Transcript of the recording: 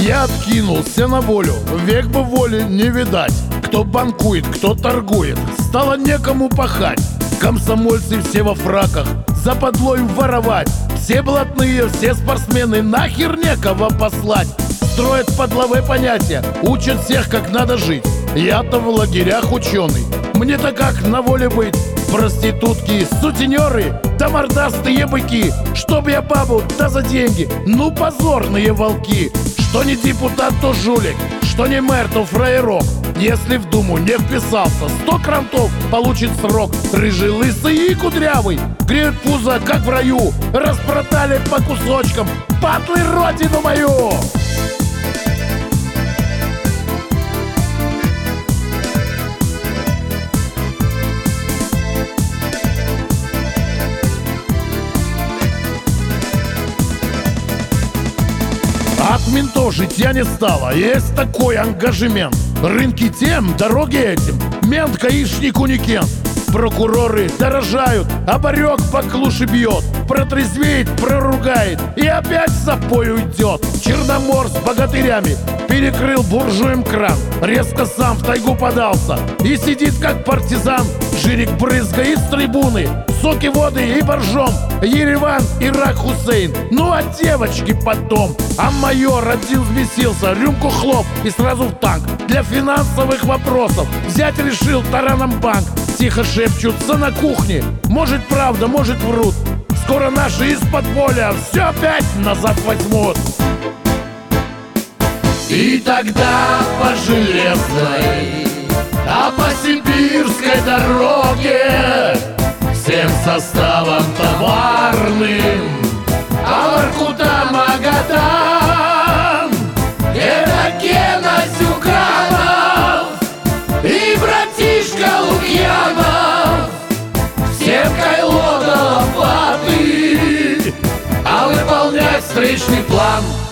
Я откинулся на волю, век бы воли не видать. Кто банкует, кто торгует, стало некому пахать. Комсомольцы все во фраках, западло им воровать. Все блатные, все спортсмены, нахер некого послать. Строят подловые понятия, учат всех, как надо жить. Я-то в лагерях ученый, мне-то как на воле быть? Проститутки, сутенеры, да мордастые быки. Чтоб я бабу, да за деньги, ну позорные волки. Что не депутат, то жулик, что не мэр, то фраерок. Если в Думу не вписался, 100 крантов получит срок. Рыжий, лысый и кудрявый греют пузо, как в раю. Распродали по кусочкам, падлы, родину мою. От ментов житья не стало, есть такой ангажемент. Рынки тем, дороги этим, мент гаишнику не кент. Прокуроры дорожают, а барек по клуше бьет. Протрезвеет, проругает и опять в запой уйдет. Черномор с богатырями перекрыл буржуем кран. Резко сам в тайгу подался и сидит как партизан. Жирик брызгает с трибуны, соки, воды и боржом. Ереван, Ирак, Хусейн, ну а девочки потом. А майор один взбесился, рюмку хлоп и сразу в танк. Для финансовых вопросов взять решил тараном банк. Тихо шепчутся на кухне, может правда, может врут. Скоро наши из-под поля все опять назад возьмут. И тогда по железной, а по сибирской дороге всем составом товарным, а Воркута, Магадан, это Гена Зюганов и братишка Лукьянов. Всем кайло до лопаты, а выполнять встречный план